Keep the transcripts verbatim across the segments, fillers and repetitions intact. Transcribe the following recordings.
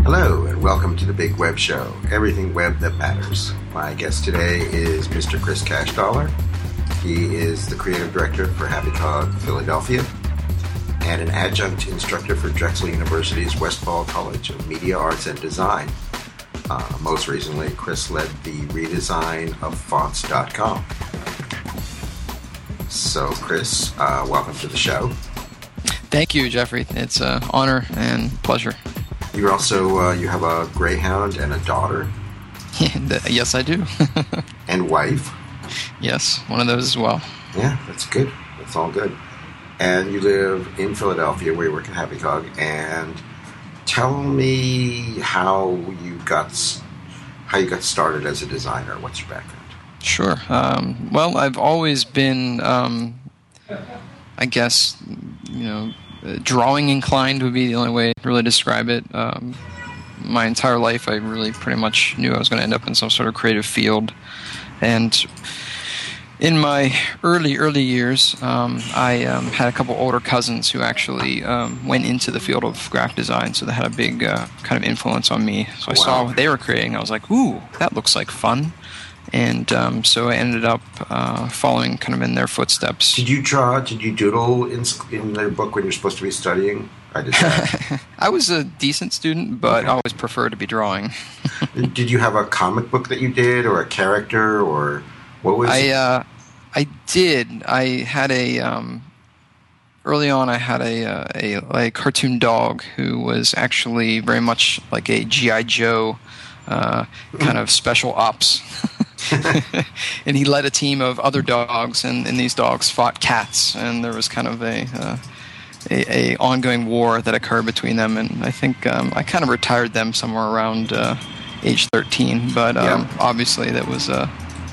Hello, and welcome to the Big Web Show, everything web that matters. My guest today is Mister Chris Cashdollar. He is the creative director for HappyCog Philadelphia and an adjunct instructor for Drexel University's Westfall College of Media Arts and Design. Uh, most recently, Chris led the redesign of fonts dot com. So, Chris, uh, welcome to the show. Thank you, Jeffrey. It's an honor and pleasure. You're also, uh, you have a greyhound and a daughter. Yes, I do. And wife. Yes, one of those as well. Yeah, that's good. That's all good. And you live in Philadelphia, where you work at HappyCog. And tell me how you got how you got started as a designer. What's your background? Sure. Um, well, I've always been, um, I guess, you know, drawing inclined would be the only way to really describe it. Um, my entire life, I really pretty much knew I was going to end up in some sort of creative field. And in my early, early years, um, I um, had a couple older cousins who actually um, went into the field of graphic design, so they had a big uh, kind of influence on me. So I wow. saw what they were creating. I was like, ooh, that looks like fun. And um, so I ended up uh, following kind of in their footsteps. Did you draw, did you doodle in, in their book when you're supposed to be studying? I did that. I was a decent student, but okay. I always preferred to be drawing. Did you have a comic book that you did, or a character, or what was I, it? Uh, I did. I had a... Um, early on, I had a, uh, a, a cartoon dog who was actually very much like a G I. Joe uh, kind of special ops. And he led a team of other dogs, and, and these dogs fought cats, and there was kind of a, uh, a, a ongoing war that occurred between them. And I think um, I kind of retired them somewhere around uh, age thirteen, but um, yeah. obviously that was a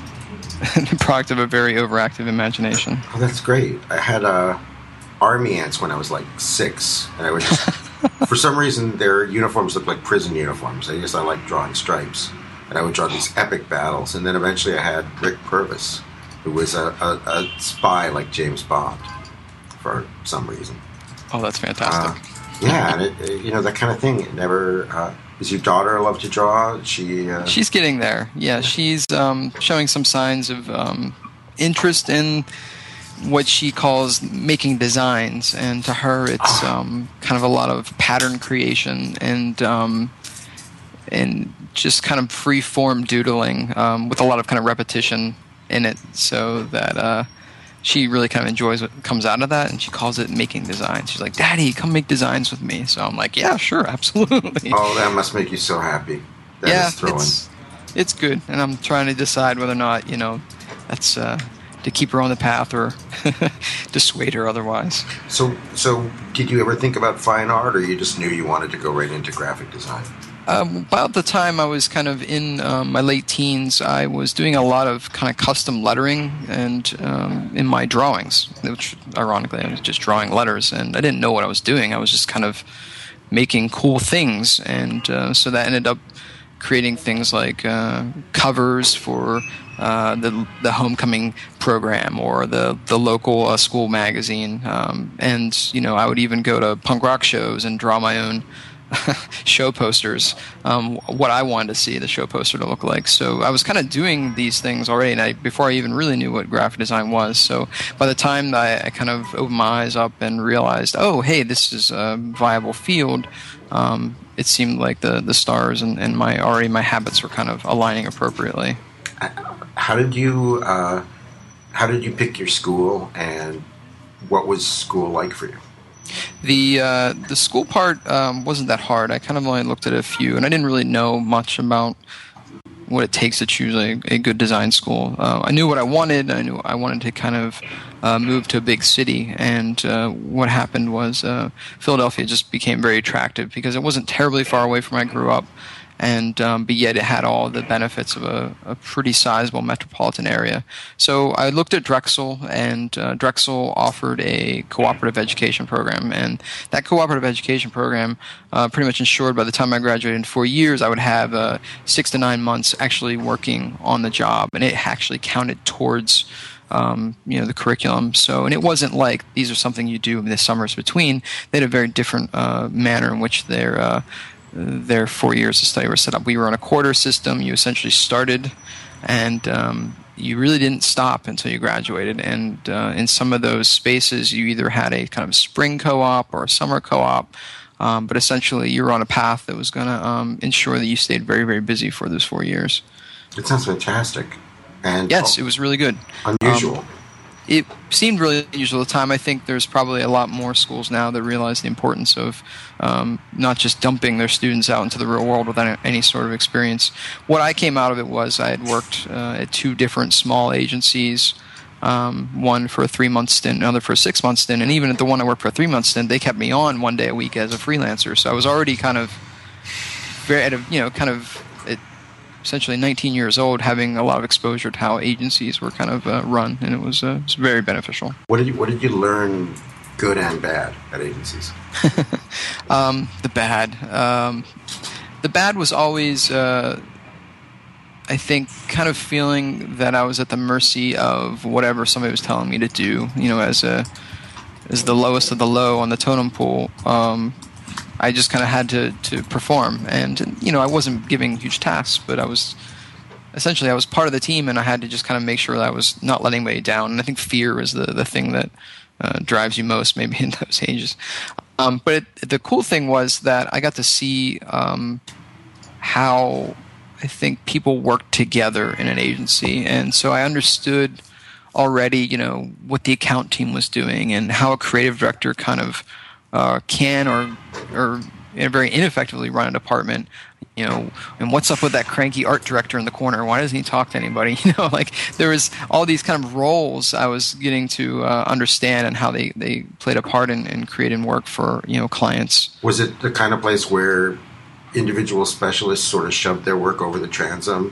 the product of a very overactive imagination. Oh, that's great. I had uh, army ants when I was like six, and I would just, for some reason their uniforms looked like prison uniforms. I guess I like drawing stripes. And I would draw these epic battles. And then eventually I had Rick Purvis, who was a, a, a spy like James Bond for some reason. Oh, that's fantastic. Uh, yeah, and it, it, you know, that kind of thing. It never... Uh, does your daughter love to draw? She uh, She's getting there. Yeah, she's um, showing some signs of um, interest in what she calls making designs. And to her, it's um, kind of a lot of pattern creation and... Um, and just kind of free-form doodling um, with a lot of kind of repetition in it, so that uh, she really kind of enjoys what comes out of that, and she calls it making designs. She's like, "Daddy, come make designs with me." So I'm like, "Yeah, sure, absolutely." Oh, that must make you so happy. That yeah, is thrilling. It's, it's good, and I'm trying to decide whether or not, you know, that's uh, to keep her on the path or dissuade her otherwise. So, so did you ever think about fine art, or you just knew you wanted to go right into graphic design? Um, about the time I was kind of in um, my late teens, I was doing a lot of kind of custom lettering and um, in my drawings, which ironically I was just drawing letters, and I didn't know what I was doing. I was just kind of making cool things, and uh, so that ended up creating things like uh, covers for uh, the the homecoming program or the the local uh, school magazine, um, and you know I would even go to punk rock shows and draw my own show posters, um, what I wanted to see the show poster to look like. So I was kind of doing these things already, and I, before I even really knew what graphic design was. So by the time that I, I kind of opened my eyes up and realized, oh, hey, this is a viable field, um, it seemed like the, the stars and, and my already my habits were kind of aligning appropriately. How did you uh, how did you pick your school, and what was school like for you? The uh, the school part um, wasn't that hard. I kind of only looked at a few, and I didn't really know much about what it takes to choose a, a good design school. Uh, I knew what I wanted. I knew I wanted to kind of uh, move to a big city, and uh, what happened was uh, Philadelphia just became very attractive because it wasn't terribly far away from where I grew up. And um, but yet it had all the benefits of a, a pretty sizable metropolitan area. So I looked at Drexel, and uh, Drexel offered a cooperative education program. And that cooperative education program uh, pretty much ensured by the time I graduated in four years, I would have uh, six to nine months actually working on the job. And it actually counted towards Um, you know, the curriculum. So, and it wasn't like these are something you do in the summers between. They had a very different uh, manner in which they're uh, their four years of study were set up. We were on a quarter system. You essentially started, and um, you really didn't stop until you graduated. And uh, in some of those spaces, you either had a kind of spring co-op or a summer co-op, um, but essentially you were on a path that was going to um, ensure that you stayed very, very busy for those four years. It sounds fantastic. And yes, it was really good. Unusual. Um, It seemed really unusual at the time. I think there's probably a lot more schools now that realize the importance of um, not just dumping their students out into the real world without any sort of experience. What I came out of it was I had worked uh, at two different small agencies, um, one for a three-month stint, another for a six-month stint, and even at the one I worked for a three-month stint, they kept me on one day a week as a freelancer. So I was already kind of very, at a, you know, kind of it, essentially nineteen years old, having a lot of exposure to how agencies were kind of uh, run, and it was, uh, it was very beneficial. What did you What did you learn, good and bad, at agencies? um, the bad, um, the bad was always, uh, I think, kind of feeling that I was at the mercy of whatever somebody was telling me to do. You know, as a as the lowest of the low on the totem pole. Um, I just kind of had to, to perform, and you know I wasn't giving huge tasks, but I was essentially I was part of the team, and I had to just kind of make sure that I was not letting anybody down. And I think fear is the the thing that uh, drives you most, maybe in those ages. Um, but it, the cool thing was that I got to see um, how I think people work together in an agency, and so I understood already, you know, what the account team was doing and how a creative director kind of Uh, can or or very ineffectively run a department, you know, and what's up with that cranky art director in the corner? Why doesn't he talk to anybody? You know, like there was all these kind of roles I was getting to uh, understand and how they, they played a part in, in creating work for, you know, clients. Was it the kind of place where individual specialists sort of shoved their work over the transom,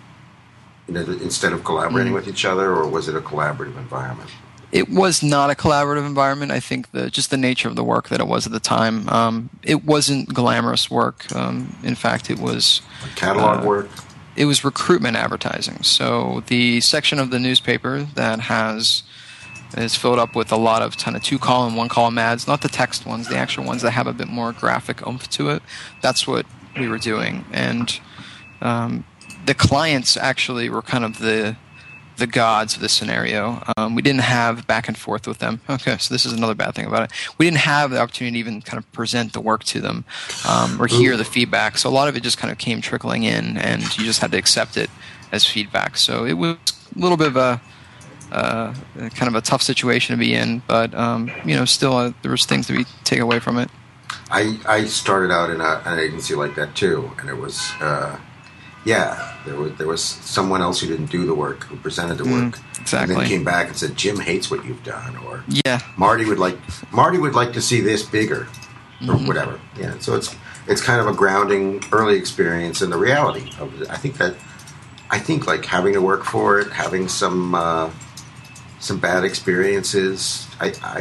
you know, instead of collaborating mm. with each other, or was it a collaborative environment? It was not a collaborative environment. I think the just the nature of the work that it was at the time. Um, it wasn't glamorous work. Um, in fact, it was like catalog uh, work. It was recruitment advertising. So the section of the newspaper that has is filled up with a lot of kind of two column, one column ads, not the text ones, the actual ones that have a bit more graphic oomph to it. That's what we were doing, and um, the clients actually were kind of the the gods of this scenario. Um, we didn't have back and forth with them. Okay, so this is another bad thing about it. We didn't have the opportunity to even kind of present the work to them um, or hear the feedback. So a lot of it just kind of came trickling in, and you just had to accept it as feedback. So it was a little bit of a uh, kind of a tough situation to be in, but um, you know, still uh, there was things to be take away from it. I, I started out in a, an agency like that too, and it was. Uh, Yeah, there was there was someone else who didn't do the work, who presented the work, mm, exactly, and then came back and said, "Jim hates what you've done," or "Yeah, Marty would like Marty would like to see this bigger," or mm-hmm. whatever. Yeah, so it's it's kind of a grounding early experience in the reality of it. I think that I think like having to work for it, having some uh, some bad experiences. I, I,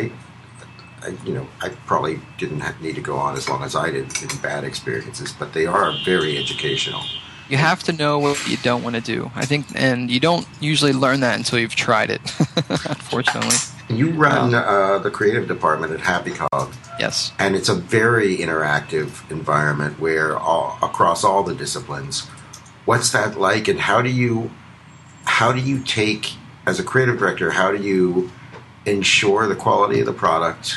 I you know I probably didn't have, need to go on as long as I did in bad experiences, but they are very educational. You have to know what you don't want to do, I think, and you don't usually learn that until you've tried it, unfortunately. You run um, uh, the creative department at HappyCog. Yes. And it's a very interactive environment where all, across all the disciplines. What's that like, and how do you how do you take, as a creative director, how do you ensure the quality of the product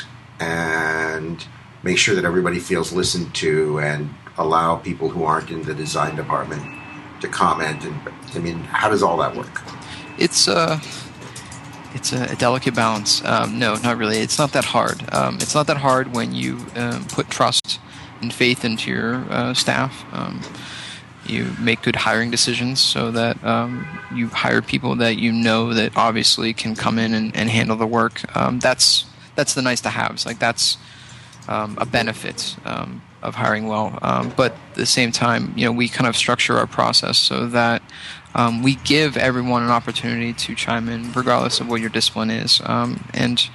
and make sure that everybody feels listened to and allow people who aren't in the design department to comment? And I mean, how does all that work? It's a it's a delicate balance. Um, no, not really. It's not that hard. Um, it's not that hard when you um, put trust and faith into your uh, staff. Um, you make good hiring decisions so that um, you hire people that you know that obviously can come in and, and handle the work. Um, that's that's the nice to haves. Like that's um, a benefit. Um, of hiring well, um, but at the same time, you know, we kind of structure our process so that um, we give everyone an opportunity to chime in, regardless of what your discipline is, um, and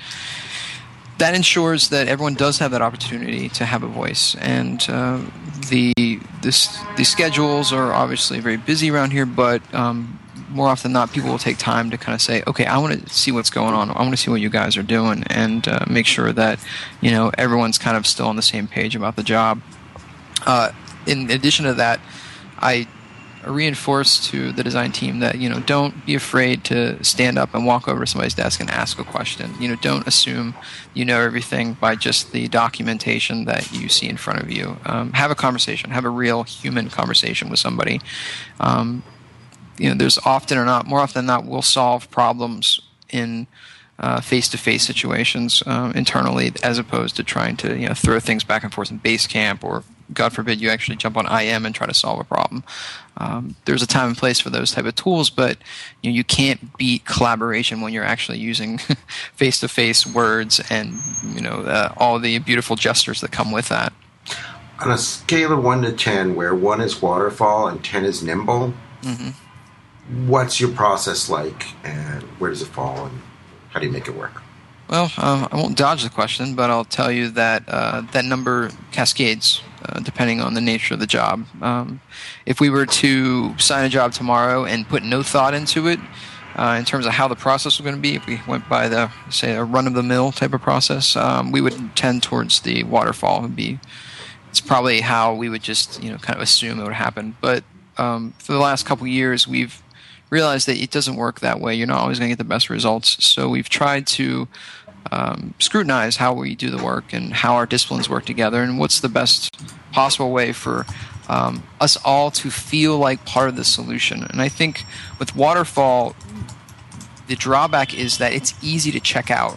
that ensures that everyone does have that opportunity to have a voice. And uh, the this the schedules are obviously very busy around here, but um, more often than not, people will take time to kind of say, okay, I want to see what's going on. I want to see what you guys are doing, and uh, make sure that, you know, everyone's kind of still on the same page about the job. Uh, in addition to that, I reinforce to the design team that, you know, don't be afraid to stand up and walk over to somebody's desk and ask a question. You know, don't assume you know everything by just the documentation that you see in front of you. Um, have a conversation. Have a real human conversation with somebody. Um, you know, there's often or not, more often than not, we'll solve problems in uh, face-to-face situations um, internally, as opposed to trying to, you know, throw things back and forth in Basecamp, or God forbid you actually jump on I M and try to solve a problem. Um, there's a time and place for those type of tools, but you know, you can't beat collaboration when you're actually using face-to-face words and, you know, uh, all the beautiful gestures that come with that. On a scale of one to ten, where one is waterfall and ten is nimble, mm-hmm. what's your process like, and where does it fall, and how do you make it work? Well, um, I won't dodge the question, but I'll tell you that uh, that number cascades uh, depending on the nature of the job. Um, if we were to sign a job tomorrow and put no thought into it, uh, in terms of how the process was going to be, if we went by the, say, a run-of-the-mill type of process, um, we would tend towards the waterfall. It would be, it's probably how we would just, you know, kind of assume it would happen. But um, for the last couple of years, we've realize that it doesn't work that way. You're not always going to get the best results. So we've tried to um, scrutinize how we do the work and how our disciplines work together, and what's the best possible way for um, us all to feel like part of the solution. And I think with Waterfall, the drawback is that it's easy to check out.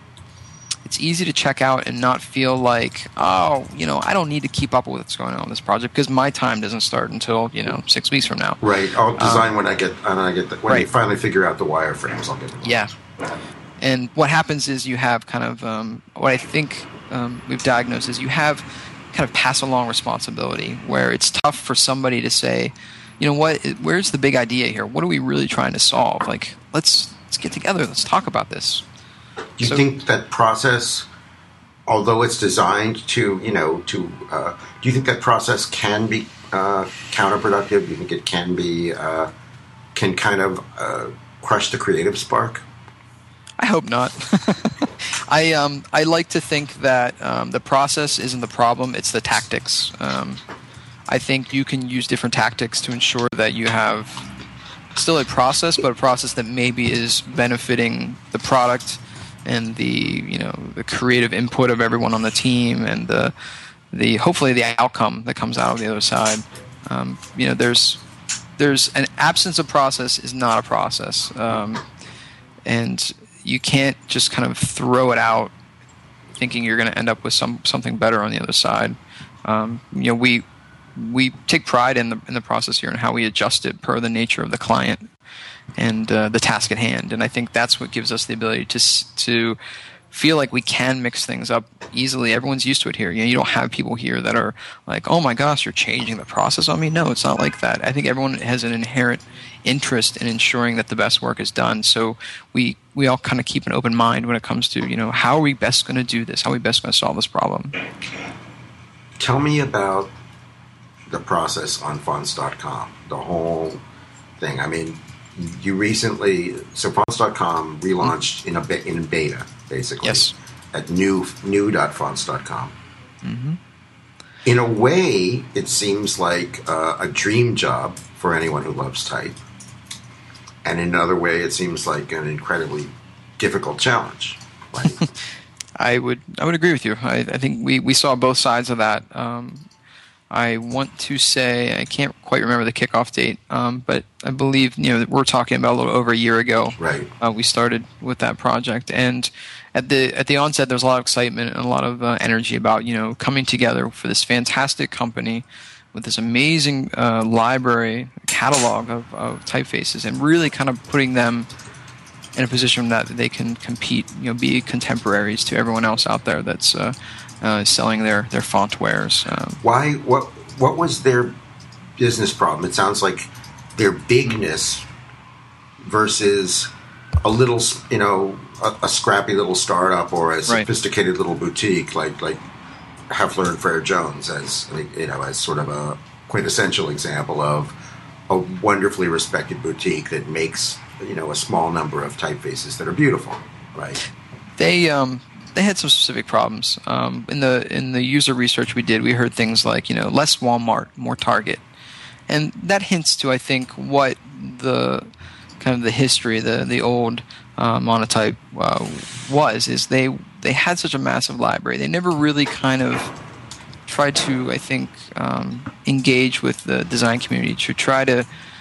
It's easy to check out and not feel like, oh, you know, I don't need to keep up with what's going on in this project because my time doesn't start until, you know, six weeks from now. Right. I'll design um, when I get when I get the, when right. you finally figure out the wireframes. I'll get them. Yeah. And what happens is you have kind of um, what I think um, we've diagnosed is you have kind of pass along responsibility, where it's tough for somebody to say, you know what, where's the big idea here? What are we really trying to solve? Like, let's let's get together. Let's talk about this. Do you so, think that process, although it's designed to, you know, to, uh, do you think that process can be uh, counterproductive? Do you think it can be, uh, can kind of uh, crush the creative spark? I hope not. I um I like to think that um, the process isn't the problem; it's the tactics. Um, I think you can use different tactics to ensure that you have still a process, but a process that maybe is benefiting the product and the, you know, the creative input of everyone on the team, and the the hopefully the outcome that comes out of the other side. Um, you know, there's there's an absence of process is not a process, um, and you can't just kind of throw it out thinking you're going to end up with some something better on the other side. Um, you know, we we take pride in the in the process here and how we adjust it per the nature of the client and uh, the task at hand. And I think that's what gives us the ability to to feel like we can mix things up easily. Everyone's used to it here. You know, you don't have people here that are like, oh my gosh, you're changing the process on me. No, it's not like that. I think everyone has an inherent interest in ensuring that the best work is done. So we we all kind of keep an open mind when it comes to, you know, how are we best going to do this? How are we best going to solve this problem? Tell me about the process on fonts dot com, the whole thing. I mean, you recently, so fonts dot com relaunched mm-hmm. in a be- in beta, basically. Yes. At new new dot fonts dot com. Mm-hmm. In a way, it seems like uh, a dream job for anyone who loves type. And in another way, it seems like an incredibly difficult challenge. Right? I would I would agree with you. I, I think we, we saw both sides of that. Um, I want to say, I can't quite remember the kickoff date, um, but I believe, you know, we're talking about a little over a year ago. Right. Uh, we started with that project, and at the at the onset, there was a lot of excitement and a lot of uh, energy about, you know, coming together for this fantastic company with this amazing uh, library catalog of, of typefaces, and really kind of putting them in a position that they can compete, you know, be contemporaries to everyone else out there that's uh, uh, selling their, their font wares. Um, Why? What? What was their business problem? It sounds like their bigness versus a little, you know, a, a scrappy little startup or a sophisticated right. little boutique like like Heffler and Frere Jones, as you know, as sort of a quintessential example of a wonderfully respected boutique that makes, you know, a small number of typefaces that are beautiful, right? They um, they had some specific problems. Um, in the in the user research we did, we heard things like, you know, less Walmart, more Target, and that hints to, I think, what the kind of the history, the the old uh, Monotype uh, was. Is they they had such a massive library. They never really kind of tried to, I think, um, engage with the design community to try to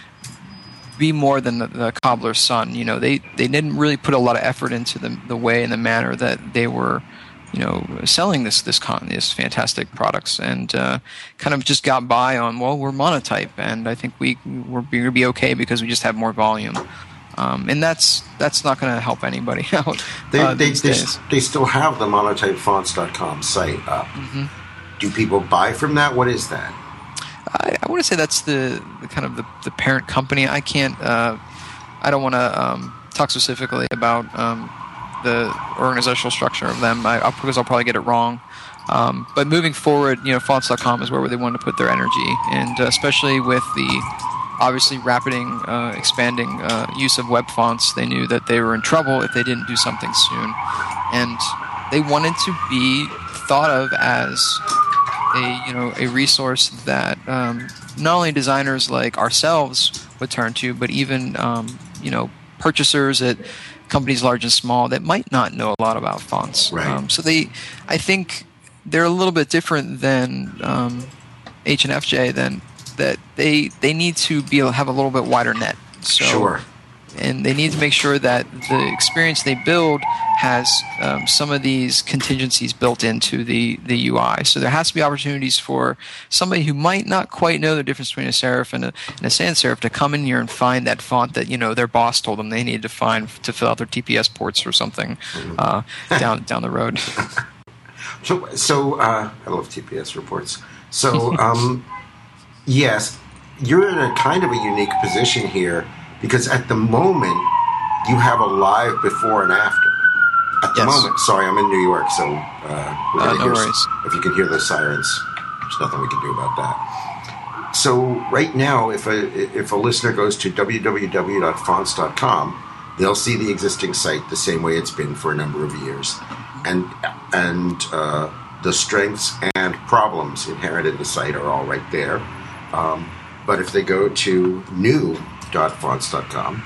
be more than the, the cobbler's son. You know, they, they didn't really put a lot of effort into the the way and the manner that they were, you know, selling this this con these fantastic products, and uh, kind of just got by on, well, we're Monotype, and I think we we're going to be okay because we just have more volume. Um, and that's that's not going to help anybody out. They uh, they, these they, days. they still have the monotype fonts dot com site up. Mm-hmm. Do people buy from that? What is that? I, I want to say that's the, the kind of the, the parent company. I can't. Uh, I don't want to um, talk specifically about um, the organizational structure of them, I, I'll, because I'll probably get it wrong. Um, but moving forward, you know, fonts dot com is where they want to put their energy, and uh, especially with the obviously rapiding, uh, expanding uh, use of web fonts, they knew that they were in trouble if they didn't do something soon, and they wanted to be thought of as a you know a resource that um, not only designers like ourselves would turn to, but even um, you know purchasers at companies large and small that might not know a lot about fonts. Right. Um, so they, I think, they're a little bit different than um, H and F J. Than that they they need to be have a little bit wider net. So, Sure. And they need to make sure that the experience they build has um, some of these contingencies built into the, the U I. So there has to be opportunities for somebody who might not quite know the difference between a serif and a, and a sans serif to come in here and find that font that you know their boss told them they needed to find to fill out their T P S ports or something uh, down down the road. So, so uh, I love T P S reports. So, um, yes, you're in a kind of a unique position here. Because at the moment, you have a live before and after. At the yes. moment, sorry, I'm in New York, so uh, we're uh, gonna no hear worries. some, if you can hear the sirens, there's nothing we can do about that. So right now, if a if a listener goes to w w w dot fonts dot com, they'll see the existing site the same way it's been for a number of years, and and uh, the strengths and problems inherent in the site are all right there. Um, but if they go to new dot fonts dot com,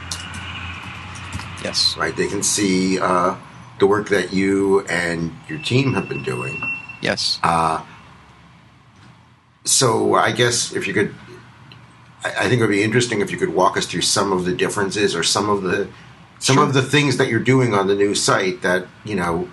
yes, right, they can see uh, the work that you and your team have been doing. Yes. Uh, so I guess if you could, I, I think it would be interesting if you could walk us through some of the differences or some of the some Sure. of the things that you're doing on the new site that you know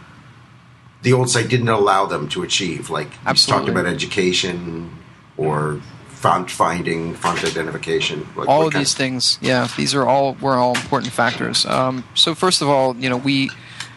the old site didn't allow them to achieve. Like you Absolutely. talked about education or font finding, font identification. What, all what of kind these things, yeah, these are all were all important factors. Um, so first of all, you know, we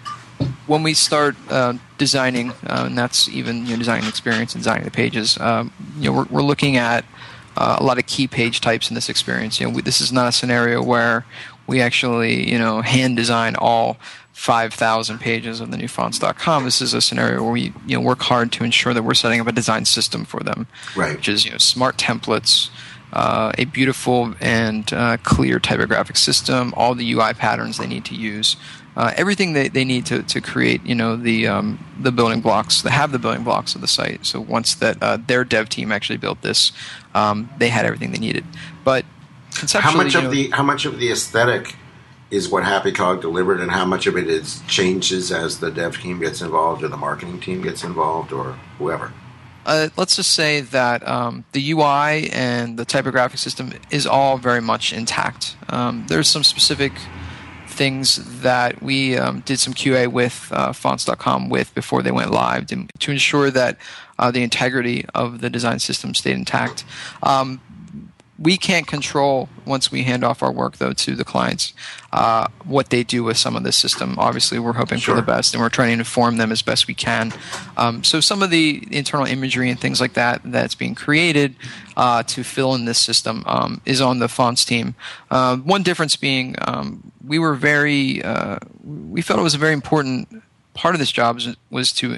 when we start uh, designing, uh, and that's even you know, designing experience and designing the pages, um, you know, we're, we're looking at uh, a lot of key page types in this experience. You know, we, this is not a scenario where we actually, you know, hand design all five thousand pages of the new fonts dot com. This is a scenario where we, you know, work hard to ensure that we're setting up a design system for them, Right. which is, you know, smart templates, uh, a beautiful and uh, clear typographic system, all the U I patterns they need to use, uh, everything they, they need to, to create, you know, the um, the building blocks, they have the building blocks of the site. So once that uh, their dev team actually built this, um, they had everything they needed. But conceptually, How much you of know, the how much of the aesthetic is what HappyCog delivered, and how much of it is changes as the dev team gets involved, or the marketing team gets involved, or whoever? Uh, let's just say that um, the U I and the typographic system is all very much intact. Um, there's some specific things that we um, did some Q A with uh, fonts dot com with before they went live to, to ensure that uh, the integrity of the design system stayed intact. Um, We can't control, once we hand off our work, though, to the clients, uh, what they do with some of this system. Obviously, we're hoping Sure. for the best, and we're trying to inform them as best we can. Um, so some of the internal imagery and things like that that's being created uh, to fill in this system um, is on the fonts team. Uh, one difference being um, we were very uh, – we felt it was a very important part of this job was, was to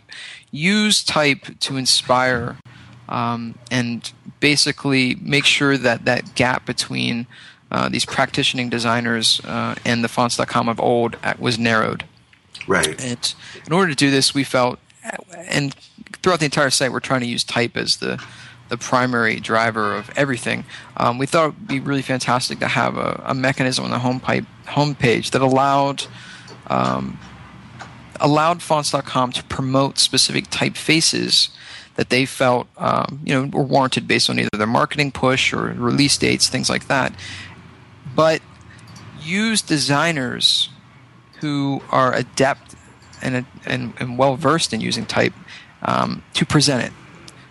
use type to inspire – Um, and basically make sure that that gap between uh, these practicing designers uh, and the fonts dot com of old was narrowed. Right. And in order to do this, we felt and throughout the entire site, we're trying to use type as the the primary driver of everything. Um, we thought it would be really fantastic to have a, a mechanism on the home pipe homepage that allowed um, allowed fonts dot com to promote specific typefaces that they felt um, you know were warranted based on either their marketing push or release dates, things like that. But use designers who are adept and and, and well versed in using type um, to present it.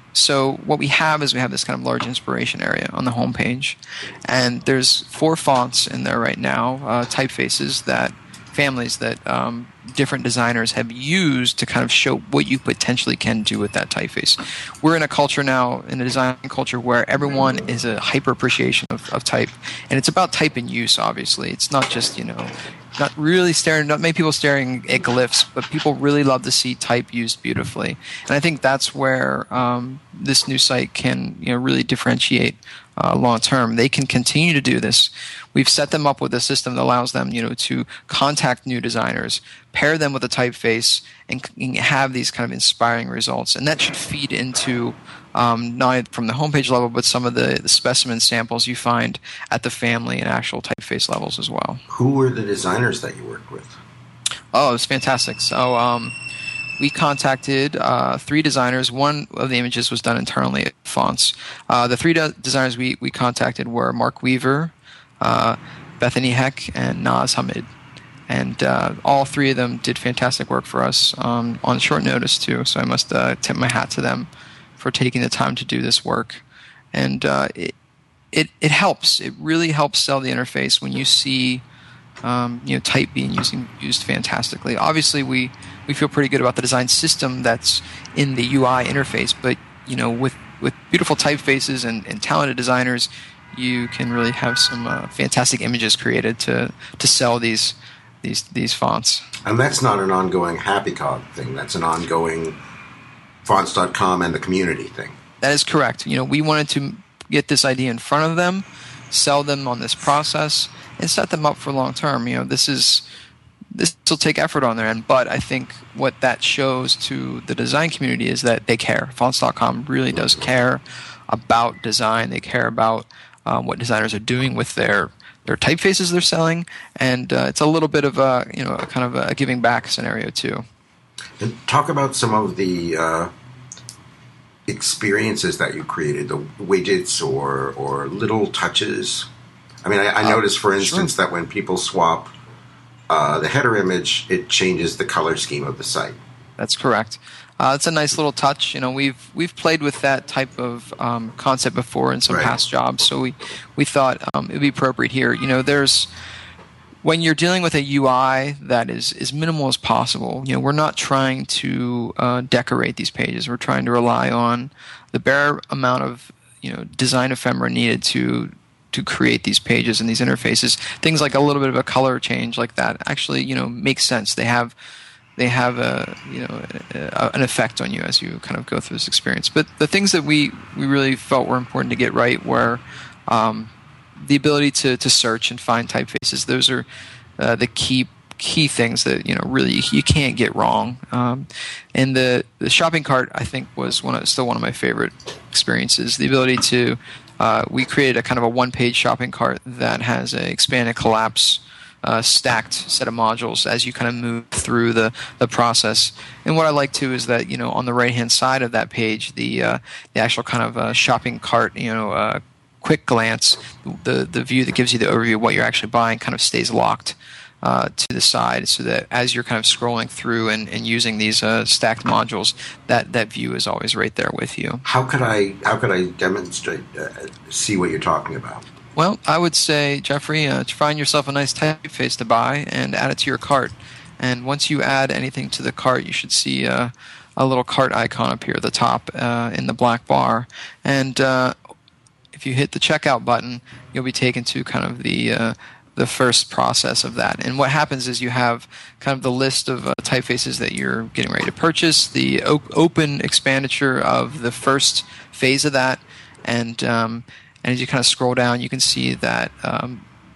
So what we have is we have this kind of large inspiration area on the homepage, and there's four fonts in there right now, uh, typefaces that families that um, different designers have used to kind of show what you potentially can do with that typeface. We're in a culture now, in a design culture, where everyone is a hyper appreciation of, of type, and it's about type in use. Obviously, it's not just you know. Not really staring, not many people staring at glyphs, but people really love to see type used beautifully. And I think that's where um, this new site can you know, really differentiate uh, long term. They can continue to do this. We've set them up with a system that allows them you know, to contact new designers, pair them with a typeface, and, and have these kind of inspiring results. And that should feed into Um, not only from the homepage level, but some of the, the specimen samples you find at the family and actual typeface levels as well. Who were the designers that you worked with? Oh, it was fantastic. So um, we contacted uh, three designers. One of the images was done internally at Fonts. Uh, the three de- designers we, we contacted were Mark Weaver, uh, Bethany Heck, and Naz Hamid. And uh, all three of them did fantastic work for us um, on short notice, too. So I must uh, tip my hat to them for taking the time to do this work. And uh, it, it it helps. It really helps sell the interface when you see um, you know type being using, used fantastically. Obviously, we, we feel pretty good about the design system that's in the U I interface, but you know with, with beautiful typefaces and, and talented designers, you can really have some uh, fantastic images created to to sell these these these fonts. And that's not an ongoing HappyCog thing. That's an ongoing fonts dot com and the community thing. That is correct. You know, we wanted to get this idea in front of them, sell them on this process, and set them up for long term. You know, this is this will take effort on their end, but I think what that shows to the design community is that they care. fonts dot com really does care about design. They care about um, what designers are doing with their their typefaces they're selling, and uh, it's a little bit of a you know a kind of a giving back scenario too. And talk about some of the uh, experiences that you created, the widgets or or little touches. I mean, I, I uh, noticed, for instance, sure. that when people swap uh, the header image, it changes the color scheme of the site. That's correct. Uh, it's a nice little touch. You know, we've we've played with that type of um, concept before in some right. past jobs, so we we thought um, it would be appropriate here. You know, there's when you're dealing with a U I that is as minimal as possible, you know, we're not trying to uh, decorate these pages. We're trying to rely on the bare amount of, you know, design ephemera needed to to create these pages and these interfaces. Things like a little bit of a color change like that actually, you know, makes sense. They have they have a you know a, an effect on you as you kind of go through this experience. But the things that we we really felt were important to get right were um, the ability to, to search and find typefaces. Those are uh, the key key things that you know really you, you can't get wrong. Um, and the, the shopping cart, I think, was one of, still one of my favorite experiences. The ability to uh, we created a kind of a one page shopping cart that has an expand and collapse uh, stacked set of modules as you kind of move through the, the process. And what I like too is that you know on the right hand side of that page, the uh, the actual kind of uh, shopping cart, you know. Uh, quick glance, the the view that gives you the overview of what you're actually buying kind of stays locked uh, to the side, so that as you're kind of scrolling through and, and using these uh, stacked modules, that, that view is always right there with you. How could I how could I demonstrate uh, see what you're talking about? Well, I would say, Jeffrey, uh, to find yourself a nice typeface to buy and add it to your cart. And once you add anything to the cart, you should see uh, a little cart icon appear at the top uh, in the black bar. And uh, if you hit the checkout button, you'll be taken to kind of the uh, the first process of that. And what happens is you have kind of the list of uh, typefaces that you're getting ready to purchase, the op- open expenditure of the first phase of that, and um, and as you kind of scroll down, you can see that um,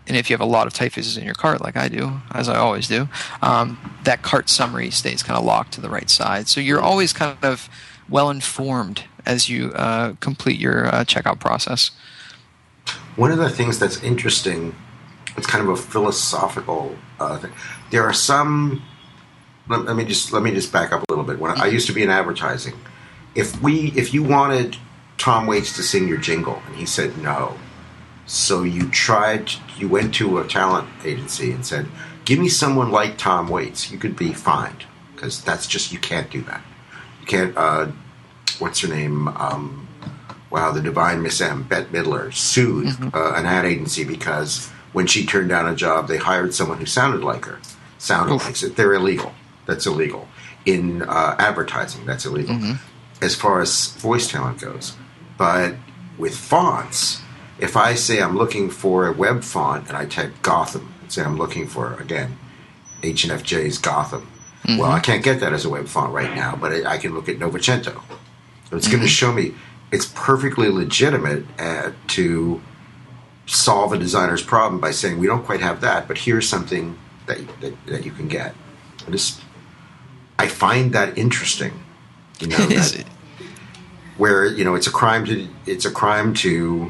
and if you have a lot of typefaces in your cart, like I do, as I always do, um, that cart summary stays kind of locked to the right side. So you're always kind of well informed as you uh, complete your uh, checkout process. One of the things that's interesting, it's kind of a philosophical uh, thing. There are some. Let, let me just let me just back up a little bit. When I, I used to be in advertising, if we if you wanted Tom Waits to sing your jingle and he said no. So you tried, you went to a talent agency and said, give me someone like Tom Waits. You could be fined because that's just, you can't do that. You can't, uh, what's her name? Um, wow, the divine Miss M, Bette Midler, sued mm-hmm. uh, an ad agency because when she turned down a job, they hired someone who sounded like her. Sounded Oof. like it. They're illegal. That's illegal. In uh, advertising, that's illegal. Mm-hmm. As far as voice talent goes. But with fonts, if I say I'm looking for a web font and I type Gotham and say I'm looking for, again, H and F J's Gotham, mm-hmm. well, I can't get that as a web font right now, but I, I can look at Novecento. So it's mm-hmm. going to show me it's perfectly legitimate uh, to solve a designer's problem by saying we don't quite have that, but here's something that that, that you can get. I just I find that interesting. You know, that, where you know it's a crime to it's a crime to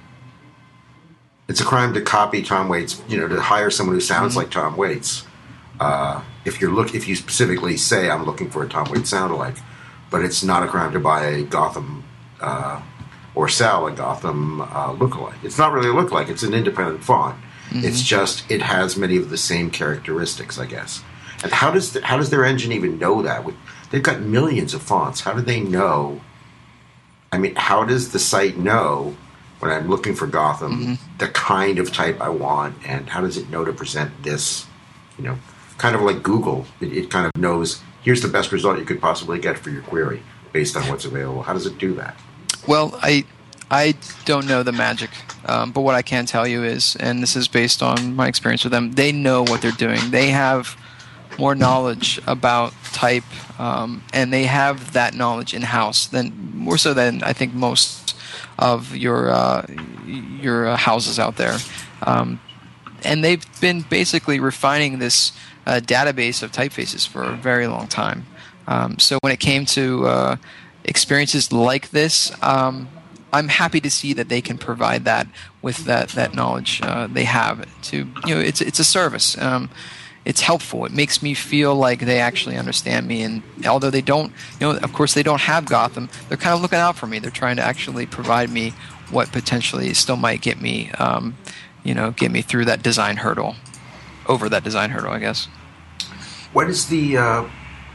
it's a crime to copy Tom Waits. You know, to hire someone who sounds mm-hmm. like Tom Waits. Uh, if you're look if you specifically say I'm looking for a Tom Waits sound-alike, but it's not a crime to buy a Gotham uh, or sell a Gotham uh, lookalike. It's not really a lookalike. It's an independent font. Mm-hmm. It's just it has many of the same characteristics, I guess. And how does the, how does their engine even know that? With, they've got millions of fonts. How do they know? I mean, how does the site know when I'm looking for Gotham mm-hmm. the kind of type I want, and how does it know to present this? You know, kind of like Google. It, it kind of knows here's the best result you could possibly get for your query based on what's available. How does it do that? Well, I I don't know the magic, um, but what I can tell you is, and this is based on my experience with them, they know what they're doing. They have more knowledge about type, um, and they have that knowledge in-house, than more so than I think most of your uh, your uh, houses out there. Um, and they've been basically refining this uh, database of typefaces for a very long time. Um, so when it came to uh, experiences like this, um, I'm happy to see that they can provide that with that that knowledge uh, they have. To you know, it's it's a service. Um, It's helpful. It makes me feel like they actually understand me. And although they don't, you know, of course they don't have Gotham, they're kind of looking out for me. They're trying to actually provide me what potentially still might get me, um, you know, get me through that design hurdle, over that design hurdle, I guess. What is the, uh,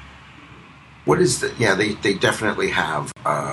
what is the, yeah, they, they definitely have uh,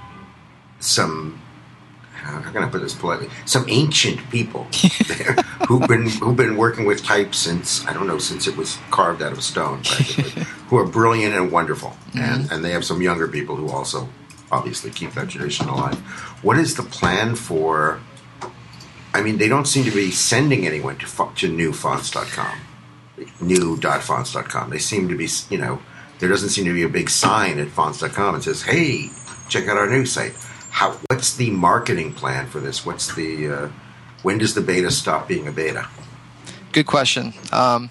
some, how can I put this politely? Some ancient people there who've been who've been working with type since I don't know since it was carved out of stone, practically. Who are brilliant and wonderful, mm-hmm. and and they have some younger people who also obviously keep that tradition alive. What is the plan for? I mean, they don't seem to be sending anyone to to new fonts dot com, new dot fonts dot com. They seem to be, you know, there doesn't seem to be a big sign at fonts dot com that says, "Hey, check out our new site." How, what's the marketing plan for this? What's the uh, when does the beta stop being a beta? Good question. Um,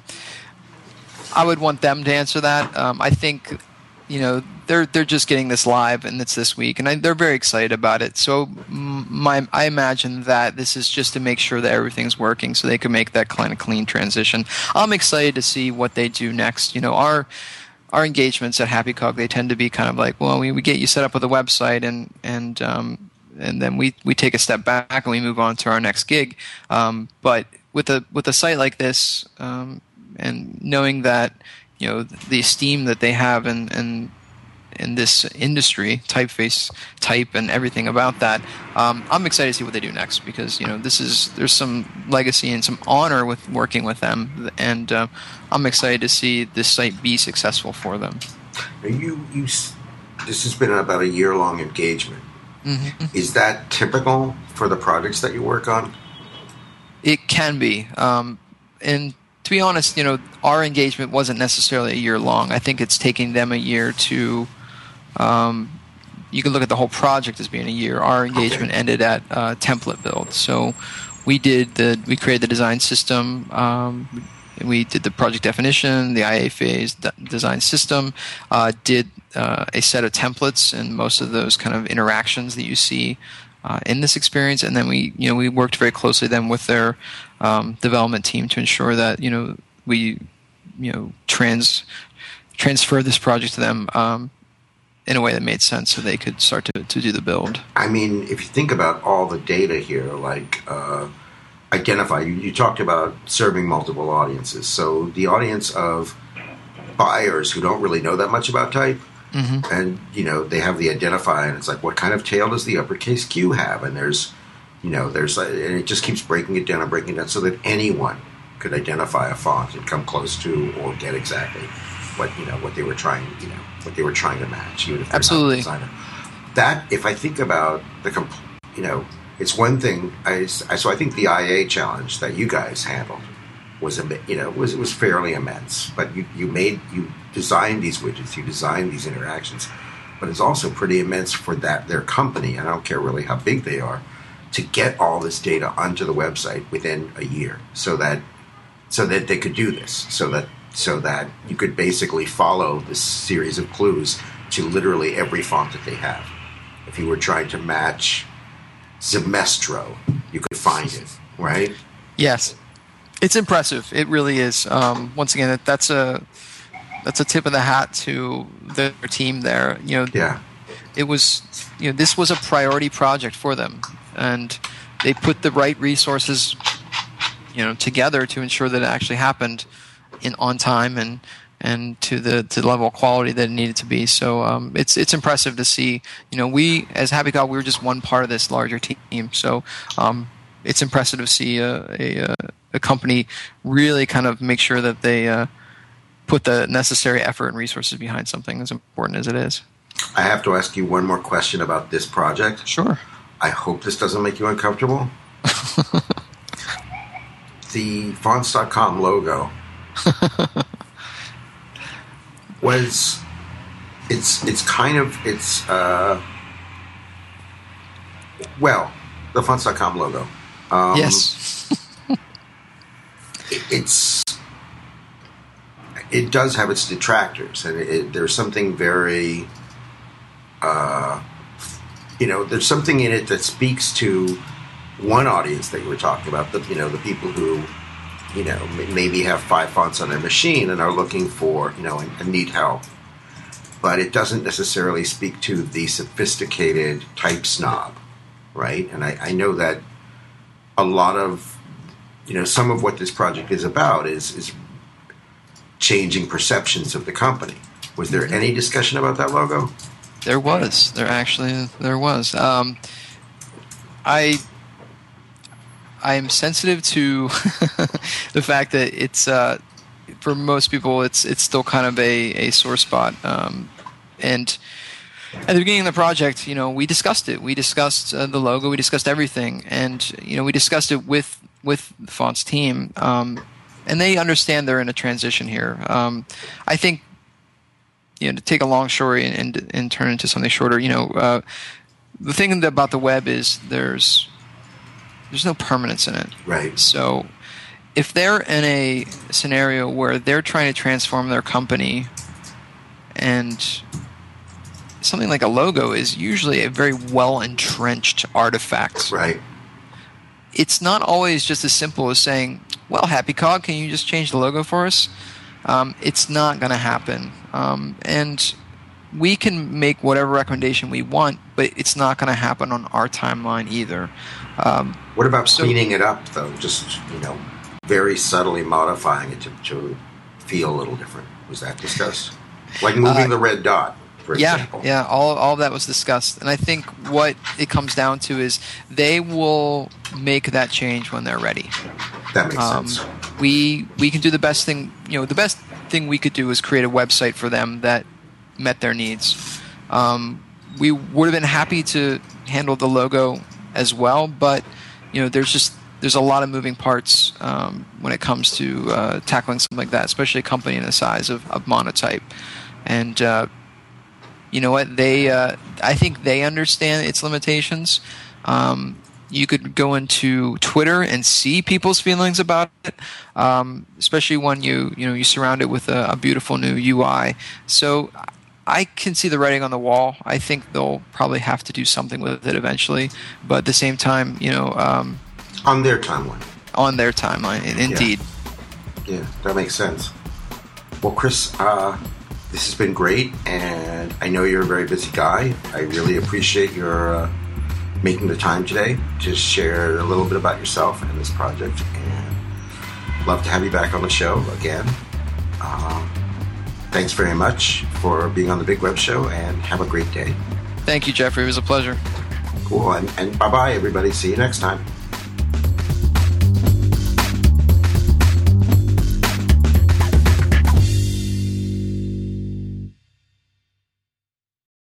I would want them to answer that. Um, I think you know they're they're just getting this live, and it's this week, and I, they're very excited about it. So my I imagine that this is just to make sure that everything's working, so they can make that kind of clean transition. I'm excited to see what they do next. You know, our Our engagements at HappyCog, they tend to be kind of like, well, we, we get you set up with a website, and and um, and then we, we take a step back and we move on to our next gig. Um, but with a with a site like this, um, and knowing that you know the esteem that they have in in, in this industry, typeface, type, and everything about that, um, I'm excited to see what they do next, because you know this is there's some legacy and some honor with working with them, and uh, I'm excited to see this site be successful for them. Now you, you, this has been about a year-long engagement. Mm-hmm. Is that typical for the projects that you work on? It can be. Um, and to be honest, you know, our engagement wasn't necessarily a year long. I think it's taking them a year to... Um, you can look at the whole project as being a year. Our engagement okay. ended at uh, template build. So we did the we created the design system. Um, we did the project definition, the I A phase, the design system. Uh, did uh, a set of templates and most of those kind of interactions that you see uh, in this experience, and then we you know we worked very closely then with their um, development team to ensure that you know we you know trans transfer this project to them. Um, in a way that made sense so they could start to, to do the build. I mean, if you think about all the data here, like uh, identify, you, you talked about serving multiple audiences. So the audience of buyers who don't really know that much about type, mm-hmm. and, you know, they have the identify, and it's like, what kind of tail does the uppercase Q have? And there's, you know, there's, and it just keeps breaking it down and breaking it down so that anyone could identify a font and come close to or get exactly what, you know, what they were trying, you know, what they were trying to match. Even if they're Absolutely. Not a designer. That, if I think about the, comp- you know, it's one thing. I, I so I think the I A challenge that you guys handled was a bit, you know, was it was fairly immense. But you you made you designed these widgets, you designed these interactions, but it's also pretty immense for that their company. And I don't care really how big they are, to get all this data onto the website within a year, so that so that they could do this, so that. So that you could basically follow this series of clues to literally every font that they have. If you were trying to match Zemestro, you could find it, right? Yes, it's impressive. It really is. Um, once again, that, that's a that's a tip of the hat to their team there. You know, yeah. It was you know this was a priority project for them, and they put the right resources you know together to ensure that it actually happened in on time and and to the to the level of quality that it needed to be. So um, it's it's impressive to see. You know, we as Happy Cog, we were just one part of this larger team. So um, it's impressive to see a, a a company really kind of make sure that they uh, put the necessary effort and resources behind something as important as it is. I have to ask you one more question about this project. Sure. I hope this doesn't make you uncomfortable. The fonts dot com logo. was it's it's kind of it's uh well the fonts dot com logo um, yes it, it's it does have its detractors, and it, it, there's something very uh you know there's something in it that speaks to one audience that you were talking about, the you know the people who you know, maybe have five fonts on their machine and are looking for, you know, and, and need help. But it doesn't necessarily speak to the sophisticated type snob, right? And I, I know that a lot of, you know, some of what this project is about is is changing perceptions of the company. Was there any discussion about that logo? There was. There actually, there was. Um, I... I'm sensitive to the fact that it's uh, for most people it's it's still kind of a, a sore spot. Um, and at the beginning of the project, you know, we discussed it. We discussed uh, the logo. We discussed everything, and you know, we discussed it with with the Fonts team. Um, and they understand they're in a transition here. Um, I think you know to take a long story and and, and turn it into something shorter. You know, uh, the thing about the web is there's There's no permanence in it. Right. So if they're in a scenario where they're trying to transform their company, and something like a logo is usually a very well-entrenched artifact. Right. It's not always just as simple as saying, well, Happy Cog, can you just change the logo for us? Um, it's not going to happen. Um, and we can make whatever recommendation we want, but it's not going to happen on our timeline either. Um, what about so, cleaning it up, though? Just, you know, very subtly modifying it to, to feel a little different. Was that discussed? Like moving uh, the red dot, for yeah, example. Yeah, all, all of that was discussed. And I think what it comes down to is they will make that change when they're ready. That makes um, sense. We, we can do the best thing, you know, the best thing we could do is create a website for them that met their needs. Um, we would have been happy to handle the logo as well, but you know, there's just there's a lot of moving parts um, when it comes to uh, tackling something like that, especially a company in the size of, of Monotype. And uh, you know what? They uh, I think they understand its limitations. Um, you could go into Twitter and see people's feelings about it, um, especially when you you know you surround it with a, a beautiful new U I. So I can see the writing on the wall. I think they'll probably have to do something with it eventually, but at the same time, you know, um, on their timeline. On their timeline, indeed. Yeah, yeah, that makes sense. Well, Chris, uh, this has been great, and I know you're a very busy guy. I really appreciate your uh, making the time today to share a little bit about yourself and this project, and love to have you back on the show again. Uh, thanks very much for being on the Big Web Show, and have a great day. Thank you, Jeffrey. It was a pleasure. Cool, and, and bye-bye, everybody. See you next time.